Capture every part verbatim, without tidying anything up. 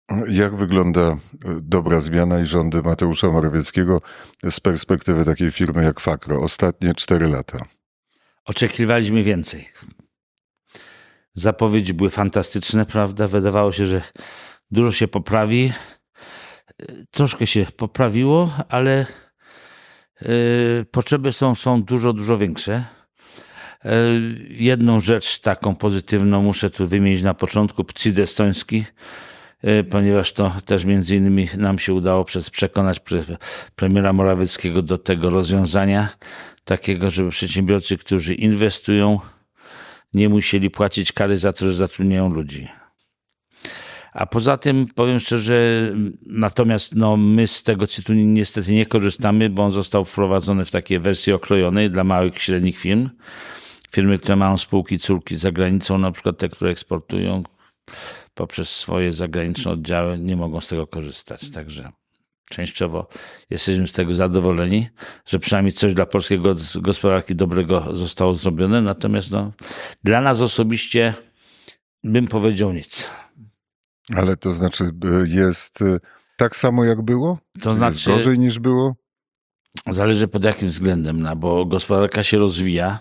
Jak wygląda dobra zmiana i rządy Mateusza Morawieckiego z perspektywy takiej firmy jak Fakro? Ostatnie cztery lata. Oczekiwaliśmy więcej. Zapowiedzi były fantastyczne, prawda? Wydawało się, że dużo się poprawi. Troszkę się poprawiło, ale yy, potrzeby są, są dużo, dużo większe. Yy, jedną rzecz taką pozytywną muszę tu wymienić na początku. C I D estoński, yy, ponieważ to też między innymi nam się udało przez, przekonać pre, premiera Morawieckiego do tego rozwiązania takiego, żeby przedsiębiorcy, którzy inwestują, nie musieli płacić kary za to, że zatrudniają ludzi. A poza tym powiem szczerze, natomiast no, my z tego C I T-u niestety nie korzystamy, bo on został wprowadzony w takiej wersji okrojonej dla małych i średnich firm. Firmy, które mają spółki córki za granicą, na przykład te, które eksportują poprzez swoje zagraniczne oddziały, nie mogą z tego korzystać. Także częściowo jesteśmy z tego zadowoleni, że przynajmniej coś dla polskiej gospodarki dobrego zostało zrobione. Natomiast no, dla nas osobiście bym powiedział nic. Ale to znaczy jest tak samo jak było? To znaczy jest gorzej niż było? Zależy pod jakim względem, no, bo gospodarka się rozwija.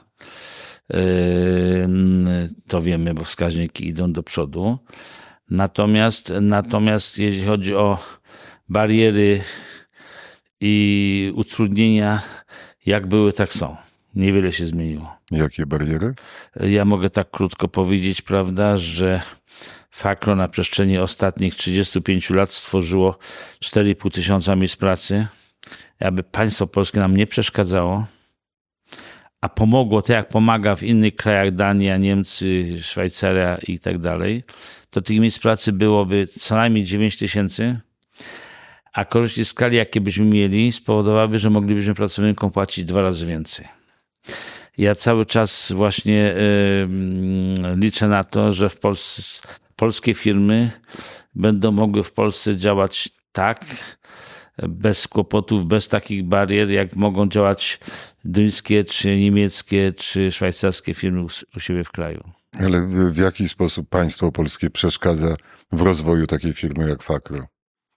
To wiemy, bo wskaźniki idą do przodu. Natomiast, natomiast jeśli chodzi o bariery i utrudnienia, jak były, tak są. Niewiele się zmieniło. Jakie bariery? Ja mogę tak krótko powiedzieć, prawda, że Fakro na przestrzeni ostatnich trzydziestu pięciu lat stworzyło cztery i pół tysiąca miejsc pracy. Aby państwo polskie nam nie przeszkadzało, a pomogło tak jak pomaga w innych krajach, Dania, Niemcy, Szwajcaria i tak dalej, to tych miejsc pracy byłoby co najmniej dziewięć tysięcy, a korzyści skali, jakie byśmy mieli, spowodowałyby, że moglibyśmy pracownikom płacić dwa razy więcej. Ja cały czas właśnie yy, liczę na to, że w Polsce polskie firmy będą mogły w Polsce działać tak, bez kłopotów, bez takich barier, jak mogą działać duńskie, czy niemieckie, czy szwajcarskie firmy u, u siebie w kraju. Ale w jaki sposób państwo polskie przeszkadza w rozwoju takiej firmy jak Fakro?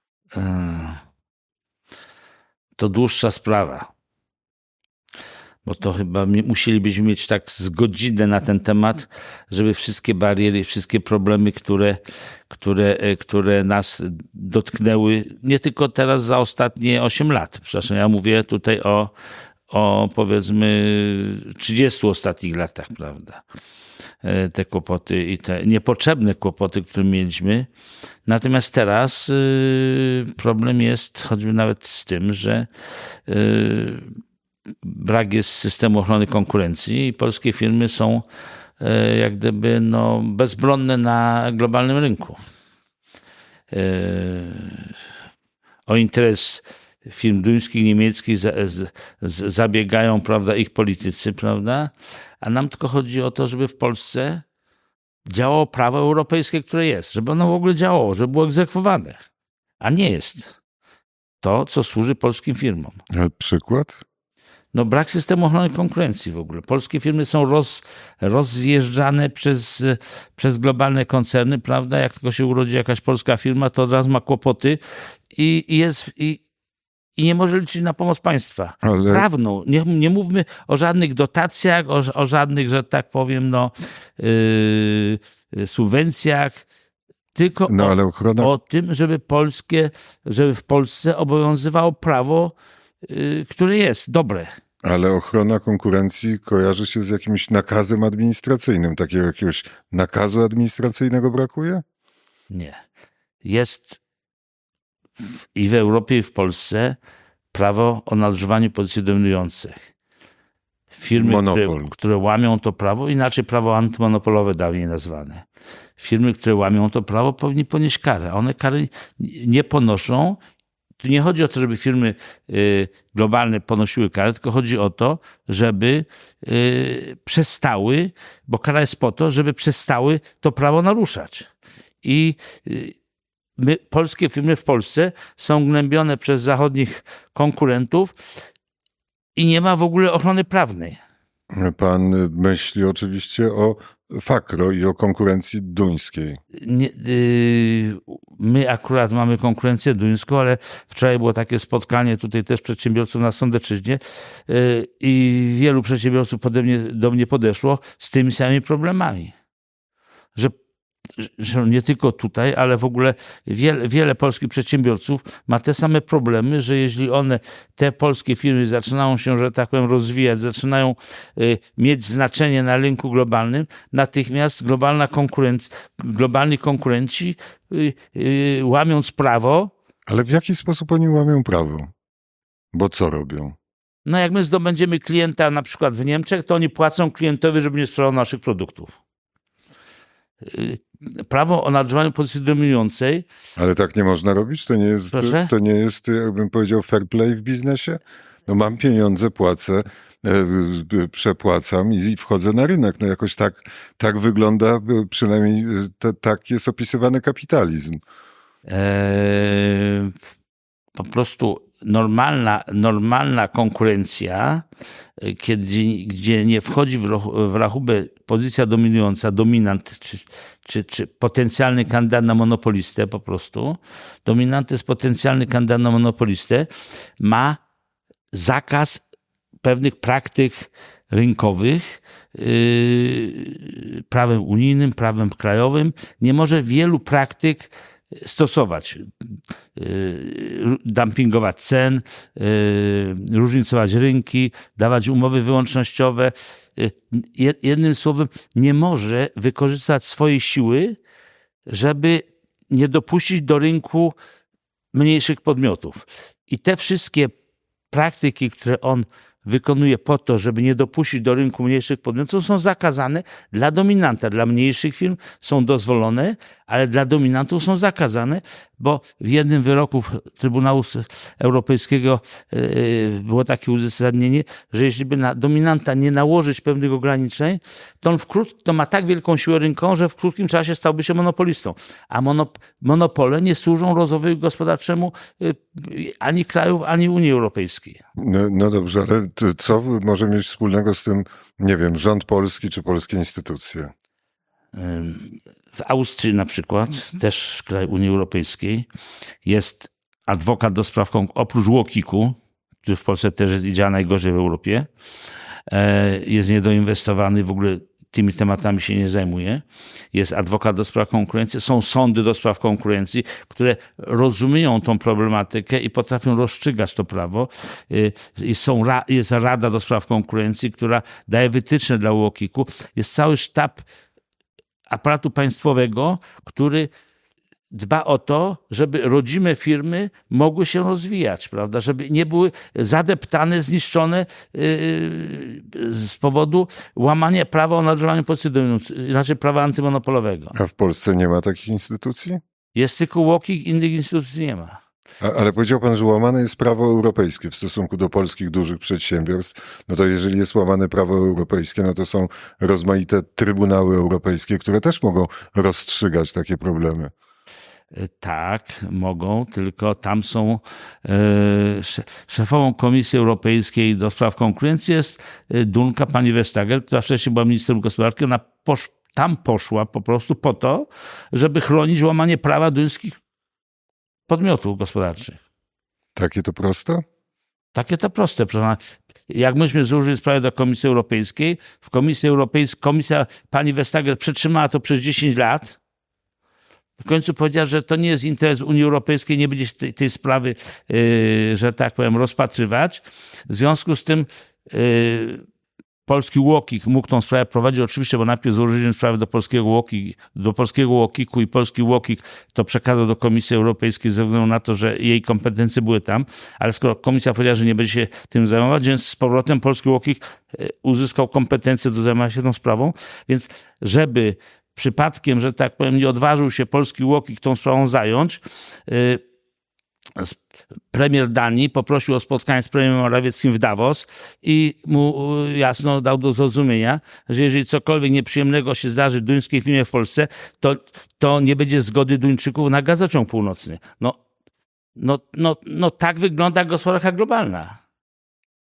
To dłuższa sprawa. Bo to chyba musielibyśmy mieć tak z godzinę na ten temat, żeby wszystkie bariery, wszystkie problemy, które, które, które nas dotknęły, nie tylko teraz za ostatnie osiem lat. Przepraszam, ja mówię tutaj o, o powiedzmy trzydziestu ostatnich latach, prawda? Te kłopoty i te niepotrzebne kłopoty, które mieliśmy. Natomiast teraz problem jest choćby nawet z tym, że brak jest systemu ochrony konkurencji i polskie firmy są jak gdyby no, bezbronne na globalnym rynku. O interes firm duńskich, niemieckich z, z, z, zabiegają, prawda, ich politycy, prawda? A nam tylko chodzi o to, żeby w Polsce działało prawo europejskie, które jest, żeby ono w ogóle działało, żeby było egzekwowane. A nie jest to, co służy polskim firmom. A przykład? No brak systemu ochrony konkurencji w ogóle. Polskie firmy są roz, rozjeżdżane przez, przez globalne koncerny, prawda? Jak tylko się urodzi jakaś polska firma, to od razu ma kłopoty i, i jest... I, I nie może liczyć na pomoc państwa. Ale... Prawną. Nie, nie mówmy o żadnych dotacjach, o, o żadnych, że tak powiem, no, yy, subwencjach, tylko no, o, ale ochrona... o tym, żeby polskie, żeby w Polsce obowiązywało prawo, yy, które jest dobre. Ale ochrona konkurencji kojarzy się z jakimś nakazem administracyjnym. Takiego jakiegoś nakazu administracyjnego brakuje? Nie. Jest i w Europie, i w Polsce prawo o nadużywaniu pozycji dominujących. Firmy, które, które łamią to prawo, inaczej prawo antymonopolowe dawniej nazwane. Firmy, które łamią to prawo, powinny ponieść karę. One kary nie ponoszą. Tu nie chodzi o to, żeby firmy y, globalne ponosiły karę, tylko chodzi o to, żeby y, przestały, bo kara jest po to, żeby przestały to prawo naruszać. I y, My, polskie firmy w Polsce są gnębione przez zachodnich konkurentów i nie ma w ogóle ochrony prawnej. Pan myśli oczywiście o Fakro i o konkurencji duńskiej. Nie, yy, my akurat mamy konkurencję duńską, ale wczoraj było takie spotkanie tutaj też przedsiębiorców na Sądecczyźnie yy, i wielu przedsiębiorców pode mnie, do mnie podeszło z tymi samymi problemami. Że że nie tylko tutaj, ale w ogóle wiele, wiele polskich przedsiębiorców ma te same problemy, że jeśli one, te polskie firmy zaczynają się, że tak powiem, rozwijać, zaczynają y, mieć znaczenie na rynku globalnym, natychmiast globalna konkurencja, globalni konkurenci y, y, łamiąc prawo. Ale w jaki sposób oni łamią prawo? Bo co robią? No jak my zdobędziemy klienta na przykład w Niemczech, to oni płacą klientowi, żeby nie sprzedał naszych produktów. Prawo o nadużywaniu pozycji dominującej. Ale tak nie można robić? To nie jest, Proszę? to nie jest, jakbym powiedział, fair play w biznesie? No mam pieniądze, płacę, e, przepłacam i wchodzę na rynek. No jakoś tak, tak wygląda, przynajmniej te, tak jest opisywany kapitalizm. Eee, po prostu normalna, normalna konkurencja, kiedy, gdzie nie wchodzi w, w rachubę pozycja dominująca, dominant, czy, czy, czy potencjalny kandydat na monopolistę po prostu, dominant jest potencjalny kandydat na monopolistę, ma zakaz pewnych praktyk rynkowych, yy, prawem unijnym, prawem krajowym, nie może wielu praktyk stosować, dumpingować cen, różnicować rynki, dawać umowy wyłącznościowe. Jednym słowem, nie może wykorzystać swojej siły, żeby nie dopuścić do rynku mniejszych podmiotów. I te wszystkie praktyki, które on wykonuje po to, żeby nie dopuścić do rynku mniejszych podmiotów, są zakazane dla dominanta. Dla mniejszych firm są dozwolone, ale dla dominantów są zakazane, bo w jednym wyroku Trybunału Europejskiego było takie uzasadnienie, że jeśli by na dominanta nie nałożyć pewnych ograniczeń, to on w krót, to ma tak wielką siłę rynkową, że w krótkim czasie stałby się monopolistą. A monop, monopole nie służą rozwojowi gospodarczemu ani krajów, ani Unii Europejskiej. No, no dobrze, ale co może mieć wspólnego z tym, nie wiem, rząd polski czy polskie instytucje? W Austrii na przykład, też kraj Unii Europejskiej, jest adwokat do spraw, oprócz łokiku, który w Polsce też jest i działa najgorzej w Europie, jest niedoinwestowany, w ogóle tymi tematami się nie zajmuje. Jest adwokat do spraw konkurencji, są sądy do spraw konkurencji, które rozumieją tą problematykę i potrafią rozstrzygać to prawo. I są, jest Rada do spraw konkurencji, która daje wytyczne dla łokiku. Jest cały sztab aparatu państwowego, który dba o to, żeby rodzime firmy mogły się rozwijać, prawda? Żeby nie były zadeptane, zniszczone yy, z powodu łamania prawa o nadużywaniu pozycji dominującej, inaczej prawa antymonopolowego. A w Polsce nie ma takich instytucji? Jest tylko łokik, innych instytucji nie ma. A, ale powiedział pan, że łamane jest prawo europejskie w stosunku do polskich dużych przedsiębiorstw. No to jeżeli jest łamane prawo europejskie, no to są rozmaite trybunały europejskie, które też mogą rozstrzygać takie problemy. Tak, mogą, tylko tam są e, szefową Komisji Europejskiej do spraw konkurencji jest Dunka, pani Vestager, która wcześniej była ministrem gospodarki. Ona posz, tam poszła po prostu po to, żeby chronić łamanie prawa duńskich podmiotów gospodarczych. Takie to proste? Takie to proste. Jak myśmy złożyli sprawę do Komisji Europejskiej, w Komisji Europejskiej komisja pani Vestager przetrzymała to przez dziesięć lat. W końcu powiedziała, że to nie jest interes Unii Europejskiej, nie będzie tej, tej sprawy, yy, że tak powiem, rozpatrywać. W związku z tym yy, polski łokik mógł tą sprawę prowadzić, oczywiście, bo najpierw złożyliśmy sprawę do polskiego łokik, do polskiego łokiku i polski łokik to przekazał do Komisji Europejskiej ze względu na to, że jej kompetencje były tam, ale skoro komisja powiedziała, że nie będzie się tym zajmować, więc z powrotem polski łokik uzyskał kompetencje do zajmowania się tą sprawą, więc żeby przypadkiem, że tak powiem, nie odważył się polski łokik tą sprawą zająć, premier Danii poprosił o spotkanie z premierem Morawieckim w Davos i mu jasno dał do zrozumienia, że jeżeli cokolwiek nieprzyjemnego się zdarzy duńskiej firmie w Polsce, to, to nie będzie zgody Duńczyków na gazociąg północny. No, no, no, no tak wygląda gospodarka globalna.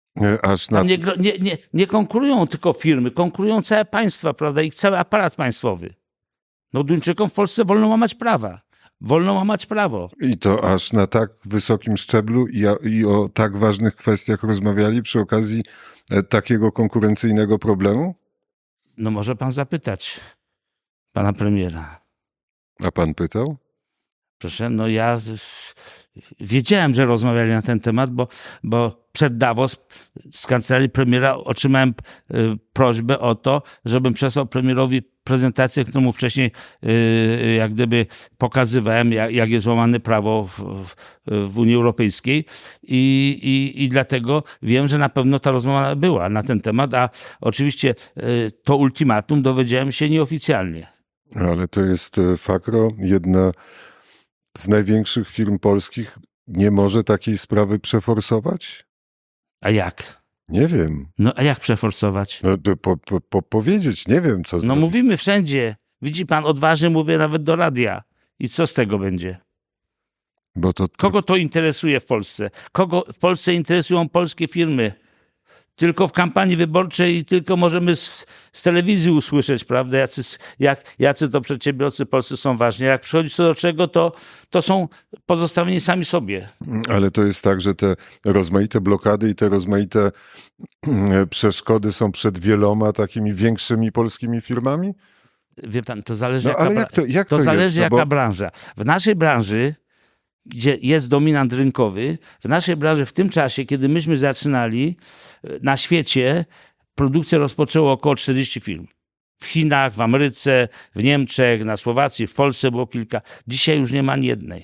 Aż na... Tam nie, nie, nie, nie konkurują tylko firmy, konkurują całe państwa, prawda, i cały aparat państwowy. No Duńczykom w Polsce wolno łamać prawa. Wolno łamać prawo. I to aż na tak wysokim szczeblu i, i o tak ważnych kwestiach rozmawiali przy okazji takiego konkurencyjnego problemu? No może pan zapytać pana premiera. A pan pytał? Proszę, no ja wiedziałem, że rozmawiali na ten temat, bo, bo przed Davos z kancelarii premiera otrzymałem prośbę o to, żebym przesłał premierowi prezentację, którą mu wcześniej jak gdyby pokazywałem, jak, jak jest łamane prawo w, w, w Unii Europejskiej I, i, i dlatego wiem, że na pewno ta rozmowa była na ten temat, a oczywiście to ultimatum dowiedziałem się nieoficjalnie. Ale to jest Fakro, jedna z największych firm polskich, nie może takiej sprawy przeforsować? A jak? Nie wiem. No a jak przeforsować? No, po, po, po powiedzieć, nie wiem co No zrobić. mówimy wszędzie. Widzi pan, odważnie mówię nawet do radia. I co z tego będzie? Bo to... Kogo to interesuje w Polsce? Kogo w Polsce interesują polskie firmy? Tylko w kampanii wyborczej tylko możemy z, z telewizji usłyszeć, prawda, jacy, jak, jacy to przedsiębiorcy polscy są ważni. Jak przychodzi co do czego, to, to są pozostawieni sami sobie. Ale to jest tak, że te rozmaite blokady i te rozmaite przeszkody są przed wieloma takimi większymi polskimi firmami? Wie pan, to zależy no, jaka, ale jak to, jak to to zależy jest? No jaka bo... branża. W naszej branży, gdzie jest dominant rynkowy, w naszej branży w tym czasie, kiedy myśmy zaczynali, na świecie produkcję rozpoczęło około czterdzieści firm. W Chinach, w Ameryce, w Niemczech, na Słowacji, w Polsce było kilka. Dzisiaj już nie ma ani jednej.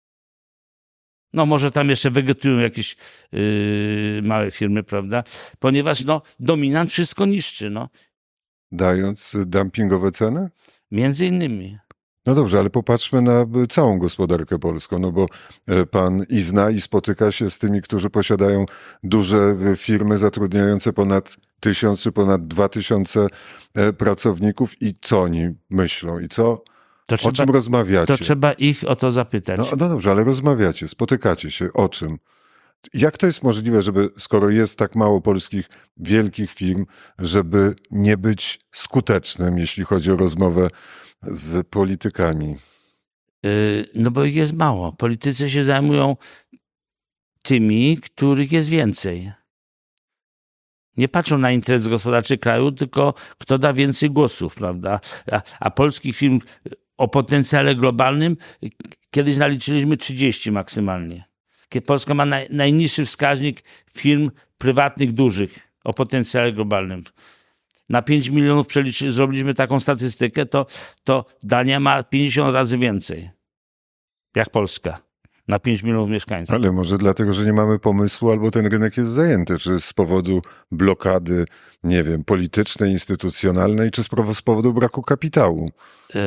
No może tam jeszcze wegetują jakieś yy, małe firmy, prawda? Ponieważ no, dominant wszystko niszczy. No. Dając dumpingowe ceny? Między innymi. No dobrze, ale popatrzmy na całą gospodarkę polską, no bo pan i zna i spotyka się z tymi, którzy posiadają duże firmy zatrudniające ponad tysiąc czy ponad dwa tysiące pracowników i co oni myślą i co, To o trzeba, czym rozmawiacie? To trzeba ich o to zapytać. No, no dobrze, ale rozmawiacie, spotykacie się, o czym? Jak to jest możliwe, żeby, skoro jest tak mało polskich wielkich firm, żeby nie być skutecznym, jeśli chodzi o rozmowę z politykami? No bo ich jest mało. Politycy się zajmują tymi, których jest więcej. Nie patrzą na interes gospodarczy kraju, tylko kto da więcej głosów, prawda? A, a polskich firm o potencjale globalnym kiedyś naliczyliśmy trzydzieści maksymalnie. Polska ma naj, najniższy wskaźnik firm prywatnych dużych o potencjale globalnym. Na pięć milionów przeliczy, zrobiliśmy taką statystykę, to, to Dania ma pięćdziesiąt razy więcej, jak Polska, na pięć milionów mieszkańców. Ale może dlatego, że nie mamy pomysłu, albo ten rynek jest zajęty, czy z powodu blokady, nie wiem, politycznej, instytucjonalnej, czy z powodu braku kapitału? Yy,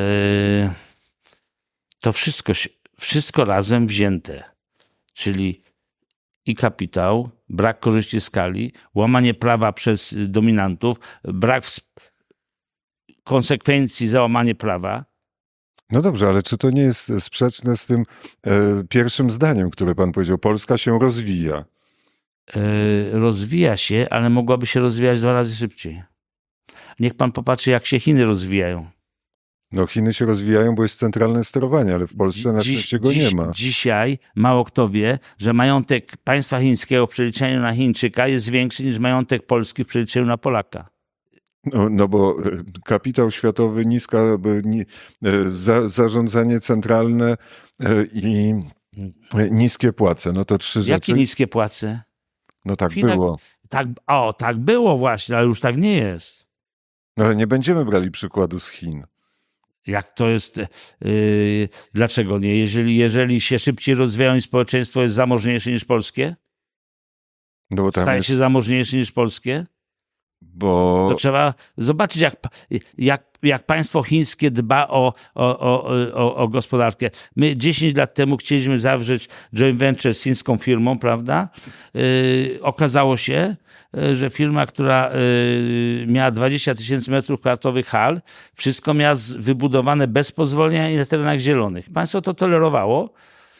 to wszystko, wszystko razem wzięte, czyli i kapitał, brak korzyści skali, łamanie prawa przez dominantów, brak konsekwencji za łamanie prawa. No dobrze, ale czy to nie jest sprzeczne z tym e, pierwszym zdaniem, które pan powiedział? Polska się rozwija. E, rozwija się, ale mogłaby się rozwijać dwa razy szybciej. Niech pan popatrzy, jak się Chiny rozwijają. No Chiny się rozwijają, bo jest centralne sterowanie, ale w Polsce na Dziś, szczęście go dziś, nie ma. Dzisiaj mało kto wie, że majątek państwa chińskiego w przeliczeniu na Chińczyka jest większy niż majątek Polski w przeliczeniu na Polaka. No, no bo kapitał światowy, niska ni, za, zarządzanie centralne i niskie płace. No to trzy rzeczy. Jakie niskie płace? No tak Chinach, było. Tak, o, tak było właśnie, ale już tak nie jest. No ale nie będziemy brali przykładu z Chin. Jak to jest? Yy, dlaczego nie? Jeżeli, jeżeli się szybciej rozwijają i społeczeństwo jest zamożniejsze niż polskie? No bo tam Staje jest, się zamożniejsze niż polskie? bo... To trzeba zobaczyć, jak, jak, jak państwo chińskie dba o, o, o, o, o gospodarkę. My dziesięć lat temu chcieliśmy zawrzeć joint venture z chińską firmą, prawda? Yy, okazało się, że firma, która yy, miała dwadzieścia tysięcy metrów kwadratowych hal, wszystko miała wybudowane bez pozwolenia i na terenach zielonych. Państwo to tolerowało.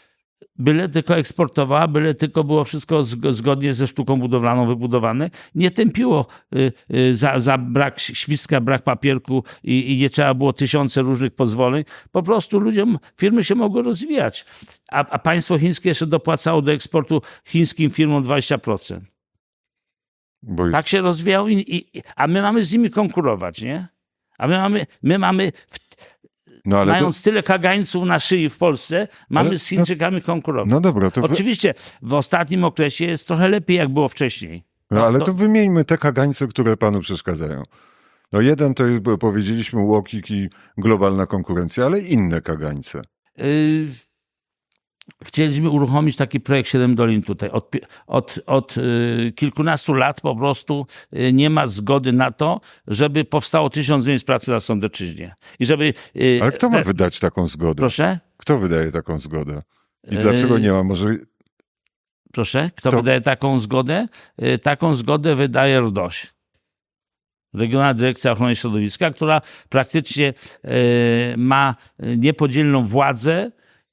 byle tylko eksportowała, byle tylko było wszystko zgodnie ze sztuką budowlaną wybudowane. Nie tępiło za, za brak świstka, brak papierku i, i nie trzeba było tysiące różnych pozwoleń. Po prostu ludziom, firmy się mogły rozwijać. A, a państwo chińskie jeszcze dopłacało do eksportu chińskim firmom dwadzieścia procent. Bo... Tak się rozwijał, i, i, a my mamy z nimi konkurować, nie? A my mamy, my mamy w, no, ale mając to... tyle kagańców na szyi w Polsce, mamy ale... z Chińczykami konkurować. No dobra, to... Oczywiście w ostatnim okresie jest trochę lepiej, jak było wcześniej. No, no ale to... to wymieńmy te kagańce, które panu przeszkadzają. No jeden to powiedzieliśmy UOKiK i globalna konkurencja, ale inne kagańce. Yy... Chcieliśmy uruchomić taki projekt Siedem Dolin tutaj. Od, od, od y, kilkunastu lat po prostu y, nie ma zgody na to, żeby powstało tysiąc miejsc pracy na Sądecczyźnie. I żeby, y, Ale kto ma te... wydać taką zgodę? Proszę? Kto wydaje taką zgodę? I dlaczego nie ma? Może... Proszę? Kto to... wydaje taką zgodę? Y, taką zgodę wydaje R D O Ś. Regionalna Dyrekcja Ochrony Środowiska, która praktycznie y, ma niepodzielną władzę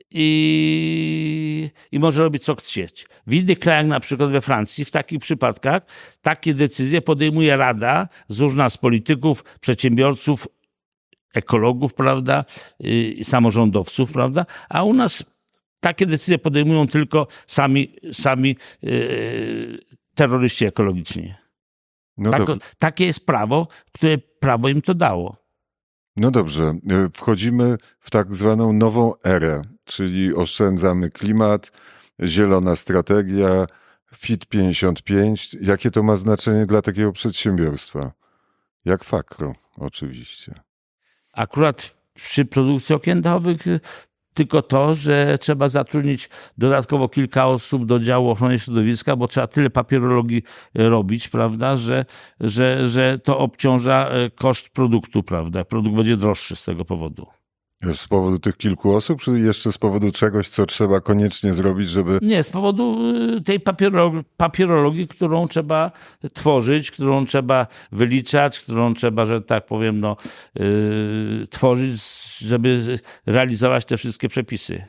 I, i może robić co chcieć. W innych krajach, na przykład we Francji, w takich przypadkach takie decyzje podejmuje Rada złożona z polityków, przedsiębiorców, ekologów, prawda, i samorządowców, prawda, a u nas takie decyzje podejmują tylko sami, sami yy, terroryści ekologiczni. No tak, takie jest prawo, które prawo im to dało. No dobrze, wchodzimy w tak zwaną nową erę, czyli oszczędzamy klimat, zielona strategia, Fit pięćdziesiąt pięć. Jakie to ma znaczenie dla takiego przedsiębiorstwa? Jak Fakro, oczywiście. Akurat przy produkcji okien dachowych tylko to, że trzeba zatrudnić dodatkowo kilka osób do działu ochrony środowiska, bo trzeba tyle papierologii robić, prawda, że, że, że to obciąża koszt produktu, prawda. Produkt będzie droższy z tego powodu. Z powodu tych kilku osób, czy jeszcze z powodu czegoś, co trzeba koniecznie zrobić, żeby... Nie, z powodu tej papierologii, papierologii, którą trzeba tworzyć, którą trzeba wyliczać, którą trzeba, że tak powiem, no, yy, tworzyć, żeby realizować te wszystkie przepisy.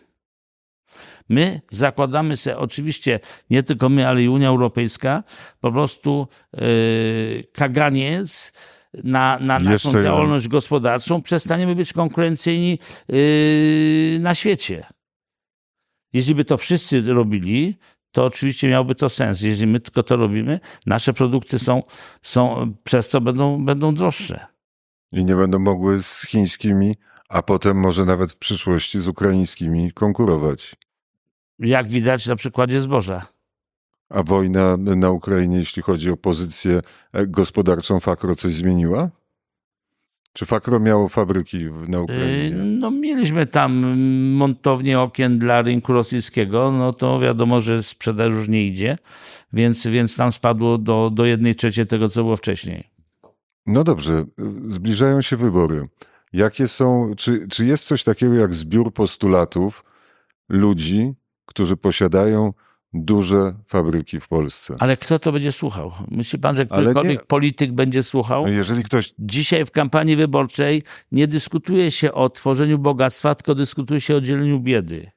My zakładamy sobie, oczywiście nie tylko my, ale i Unia Europejska, po prostu yy, kaganiec na, na naszą działalność gospodarczą, przestaniemy być konkurencyjni yy, na świecie. Jeśli by to wszyscy robili, to oczywiście miałby to sens. Jeśli my tylko to robimy, nasze produkty są, są przez to będą, będą droższe. I nie będą mogły z chińskimi, a potem może nawet w przyszłości z ukraińskimi konkurować. Jak widać na przykładzie zboża. A wojna na Ukrainie, jeśli chodzi o pozycję gospodarczą Fakro, coś zmieniła? Czy Fakro miało fabryki na Ukrainie? No mieliśmy tam montownię okien dla rynku rosyjskiego, no to wiadomo, że sprzedaż już nie idzie, więc, więc tam spadło do, do jednej trzeciej tego, co było wcześniej. No dobrze, zbliżają się wybory. Jakie są, czy, czy jest coś takiego jak zbiór postulatów ludzi, którzy posiadają duże fabryki w Polsce? Ale kto to będzie słuchał? Myśli pan, że którykolwiek nie... polityk będzie słuchał? No jeżeli ktoś... Dzisiaj w kampanii wyborczej nie dyskutuje się o tworzeniu bogactwa, tylko dyskutuje się o dzieleniu biedy.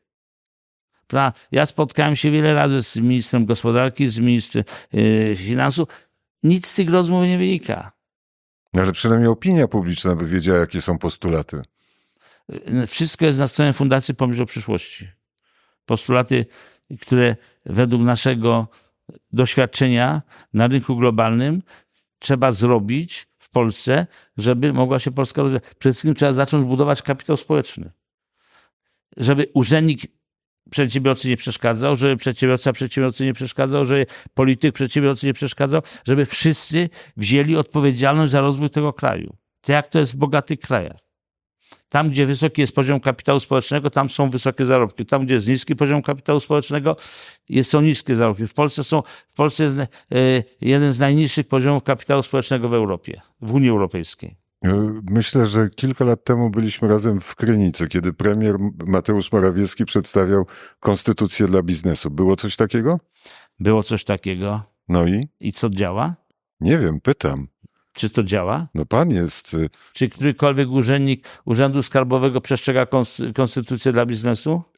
Ja spotkałem się wiele razy z ministrem gospodarki, z ministrem yy, finansów. Nic z tych rozmów nie wynika. Ale przynajmniej opinia publiczna by wiedziała, jakie są postulaty. Wszystko jest na stronie Fundacji Pomyśl o przyszłości. Postulaty, które według naszego doświadczenia na rynku globalnym trzeba zrobić w Polsce, żeby mogła się Polska rozwijać. Przede wszystkim trzeba zacząć budować kapitał społeczny. Żeby urzędnik przedsiębiorcy nie przeszkadzał, żeby przedsiębiorca przedsiębiorcy nie przeszkadzał, żeby polityk przedsiębiorcy nie przeszkadzał, żeby wszyscy wzięli odpowiedzialność za rozwój tego kraju. Tak jak to jest w bogatych krajach. Tam, gdzie wysoki jest poziom kapitału społecznego, tam są wysokie zarobki. Tam, gdzie jest niski poziom kapitału społecznego, jest, są niskie zarobki. W Polsce, są, w Polsce jest jeden z najniższych poziomów kapitału społecznego w Europie, w Unii Europejskiej. Myślę, że kilka lat temu byliśmy razem w Krynicy, kiedy premier Mateusz Morawiecki przedstawiał konstytucję dla biznesu. Było coś takiego? Było coś takiego. No i? I co działa? Nie wiem, pytam. Czy to działa? No pan jest... Czy którykolwiek urzędnik Urzędu Skarbowego przestrzega konstytucję dla biznesu?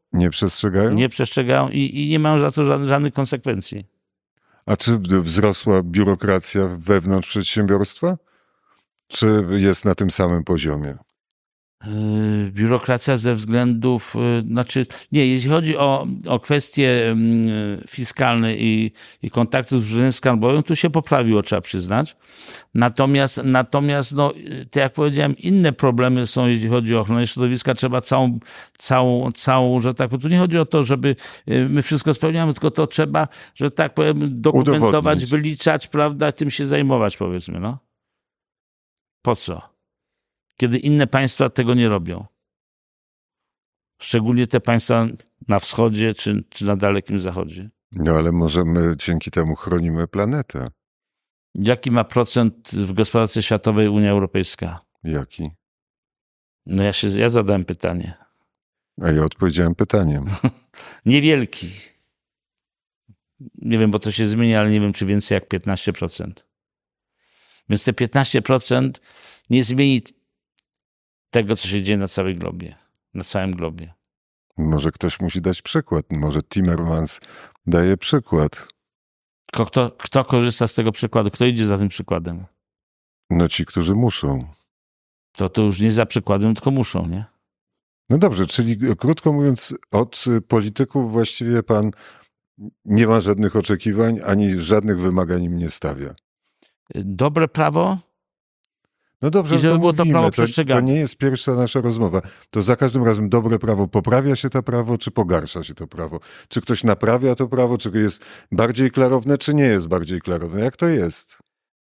Nie przestrzegają? Nie przestrzegają i, i nie mają za to żadnych, żadnych konsekwencji. A czy wzrosła biurokracja wewnątrz przedsiębiorstwa? Czy jest na tym samym poziomie? Yy, biurokracja ze względów, yy, znaczy nie, jeśli chodzi o, o kwestie yy, fiskalne i, i kontakty z urzędem skarbowym, tu się poprawiło, trzeba przyznać. Natomiast, natomiast no, tak jak powiedziałem, inne problemy są, jeśli chodzi o ochronę środowiska. Trzeba całą, całą, całą, że tak powiem, tu nie chodzi o to, żeby yy, my wszystko spełniamy, tylko to trzeba, że tak powiem, dokumentować, Udowodnić. wyliczać, prawda, tym się zajmować, powiedzmy, no. Po co? Kiedy inne państwa tego nie robią. Szczególnie te państwa na wschodzie czy, czy na Dalekim Zachodzie. No ale może my dzięki temu chronimy planetę. Jaki ma procent w gospodarce światowej Unia Europejska? Jaki? No ja, się, ja zadałem pytanie. A ja odpowiedziałem pytaniem. Niewielki. Nie wiem, bo to się zmienia, ale nie wiem, czy więcej jak piętnaście procent. Więc te piętnaście procent nie zmieni tego, co się dzieje na całej globie. Na całym globie. Może ktoś musi dać przykład. Może Timmermans daje przykład. Kto, kto, kto korzysta z tego przykładu? Kto idzie za tym przykładem? No ci, którzy muszą. To to już nie za przykładem, tylko muszą, nie? No dobrze, czyli krótko mówiąc, od polityków właściwie pan nie ma żadnych oczekiwań, ani żadnych wymagań im nie stawia. Dobre prawo. No dobrze, I żeby to było to mówimy, prawo to, przestrzegane. to nie jest pierwsza nasza rozmowa. To za każdym razem dobre prawo, poprawia się to prawo, czy pogarsza się to prawo? Czy ktoś naprawia to prawo, czy jest bardziej klarowne, czy nie jest bardziej klarowne? Jak to jest?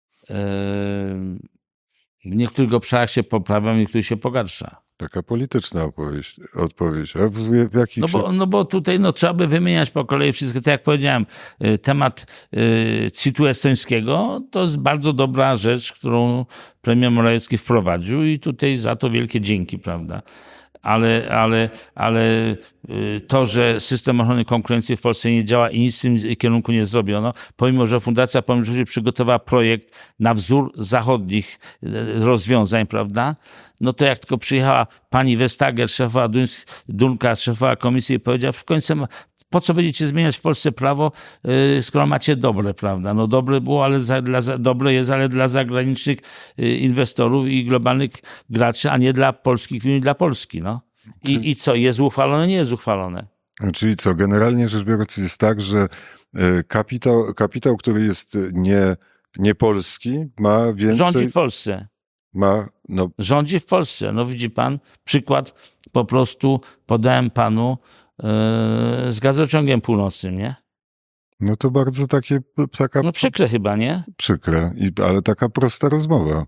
W niektórych obszarach się poprawia, w niektórych się pogarsza. Taka polityczna opowieść, odpowiedź. A w, w jakich No bo, się... no bo tutaj no, trzeba by wymieniać po kolei wszystko. Tak jak powiedziałem, temat y, CIT-u estońskiego to jest bardzo dobra rzecz, którą premier Morawiecki wprowadził i tutaj za to wielkie dzięki, prawda? Ale, ale, ale to, że system ochrony konkurencji w Polsce nie działa i nic w tym kierunku nie zrobiono, pomimo że Fundacja Pomyślności przygotowała projekt na wzór zachodnich rozwiązań, prawda? No to jak tylko przyjechała pani Vestager, szefowa Dunka, szefowa komisji i powiedziała, w końcu po co będziecie zmieniać w Polsce prawo, yy, skoro macie dobre, prawda? No dobre było, ale za, dla, za, dobre jest, ale dla zagranicznych yy, inwestorów i globalnych graczy, a nie dla polskich firm i dla Polski, no. I, Czyli... I co, jest uchwalone? Nie jest uchwalone. Czyli co, generalnie rzecz biorąc jest tak, że kapitał, kapitał który jest nie, nie polski, ma więcej... Rządzi w Polsce. Ma, no... Rządzi w Polsce. No widzi pan, przykład po prostu podałem panu z gazociągiem północnym, nie? No to bardzo takie, taka... No przykre chyba, nie? Przykre, i, ale taka prosta rozmowa.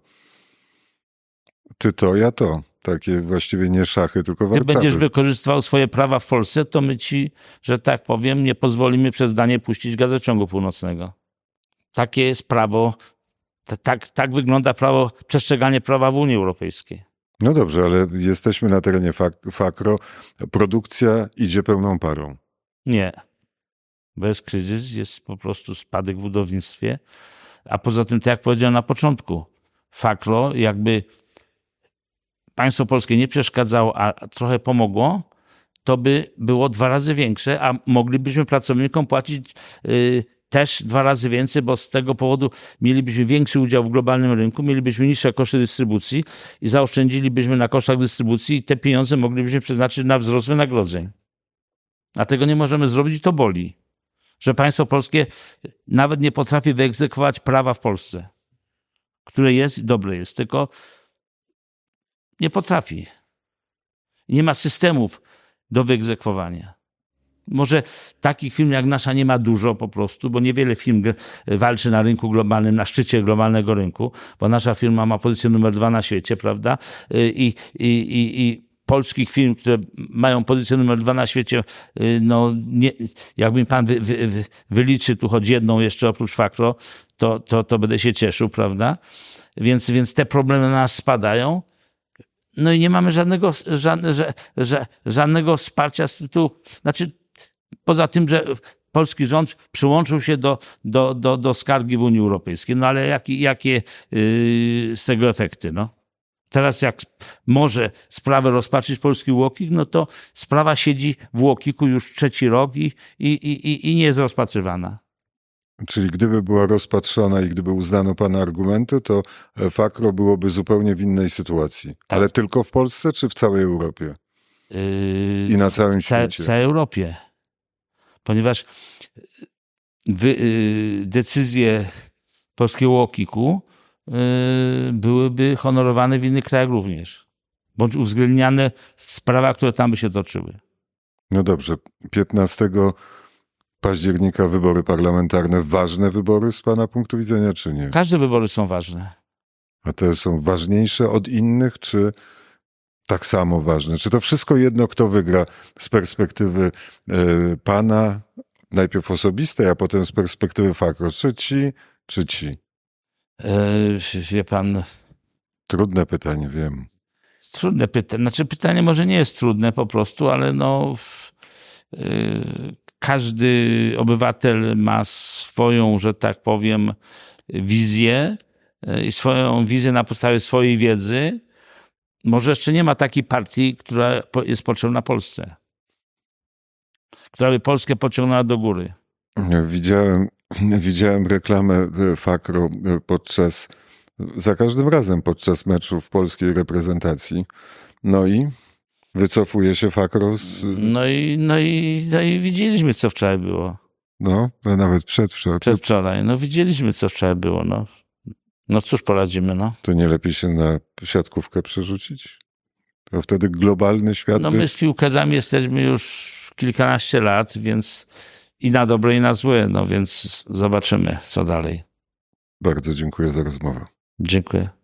Ty to, ja to. Takie właściwie nie szachy, tylko warcaby. Ty będziesz wykorzystywał swoje prawa w Polsce, to my ci, że tak powiem, nie pozwolimy przez zdanie puścić gazociągu północnego. Takie jest prawo, tak, tak wygląda prawo, przestrzeganie prawa w Unii Europejskiej. No dobrze, ale jesteśmy na terenie fak- Fakro. Produkcja idzie pełną parą. Nie. Bez kryzys jest po prostu spadek w budownictwie. A poza tym, tak jak powiedziałem na początku, Fakro jakby państwo polskie nie przeszkadzało, a trochę pomogło, to by było dwa razy większe, a moglibyśmy pracownikom płacić yy, też dwa razy więcej, bo z tego powodu mielibyśmy większy udział w globalnym rynku, mielibyśmy niższe koszty dystrybucji i zaoszczędzilibyśmy na kosztach dystrybucji i te pieniądze moglibyśmy przeznaczyć na wzrost wynagrodzeń. A tego nie możemy zrobić i to boli, że państwo polskie nawet nie potrafi wyegzekwować prawa w Polsce, które jest i dobre jest, tylko nie potrafi. Nie ma systemów do wyegzekwowania. Może takich firm jak nasza nie ma dużo po prostu, bo niewiele firm walczy na rynku globalnym, na szczycie globalnego rynku, bo nasza firma ma pozycję numer dwa na świecie, prawda? I, i, i, i polskich firm, które mają pozycję numer dwa na świecie, no nie, jakby pan wy, wy, wy, wyliczy tu choć jedną jeszcze oprócz Fakro, to, to, to będę się cieszył, prawda? Więc, więc te problemy na nas spadają. No i nie mamy żadnego, żadne, że, że, żadnego wsparcia z tytułu, znaczy poza tym, że polski rząd przyłączył się do, do, do, do skargi w Unii Europejskiej. No ale jakie, jakie yy, z tego efekty, no? Teraz jak może sprawę rozpatrzyć polski UOKiK, no to sprawa siedzi w UOKiK-u już trzeci rok i, i, i, i nie jest rozpatrywana. Czyli gdyby była rozpatrzona i gdyby uznano pana argumenty, to Fakro byłoby zupełnie w innej sytuacji. Tak. Ale tylko w Polsce czy w całej Europie? Yy, I na całym w, ca- świecie? w całej Europie. Ponieważ wy, yy, decyzje polskiego UOKiK-u yy, byłyby honorowane w innych krajach również. Bądź uwzględniane w sprawach, które tam by się toczyły. No dobrze. piętnastego października wybory parlamentarne. Ważne wybory z pana punktu widzenia, czy nie? Każde wybory są ważne. A te są ważniejsze od innych, czy tak samo ważne? Czy to wszystko jedno, kto wygra z perspektywy y, pana, najpierw osobistej, a potem z perspektywy Fakro? Czy ci, czy ci? Yy, wie pan, Trudne pytanie, wiem. trudne pytanie. Znaczy pytanie może nie jest trudne po prostu, ale no yy, każdy obywatel ma swoją, że tak powiem, wizję yy, i swoją wizję na podstawie swojej wiedzy. Może jeszcze nie ma takiej partii, która po- jest potrzebna Polsce. Która by Polskę pociągnęła do góry. Widziałem, widziałem reklamę Fakro podczas, za każdym razem podczas meczów polskiej reprezentacji. No i wycofuje się Fakro z, No i, no i, no i widzieliśmy, co wczoraj było. no, no nawet przedwczoraj. Przedwczoraj. No widzieliśmy, co wczoraj było. No, no cóż poradzimy, no. To nie lepiej się na siatkówkę przerzucić? To wtedy globalny świat No by... my z piłkarzami jesteśmy już kilkanaście lat, więc i na dobre, i na złe. No więc zobaczymy, co dalej. Bardzo dziękuję za rozmowę. Dziękuję.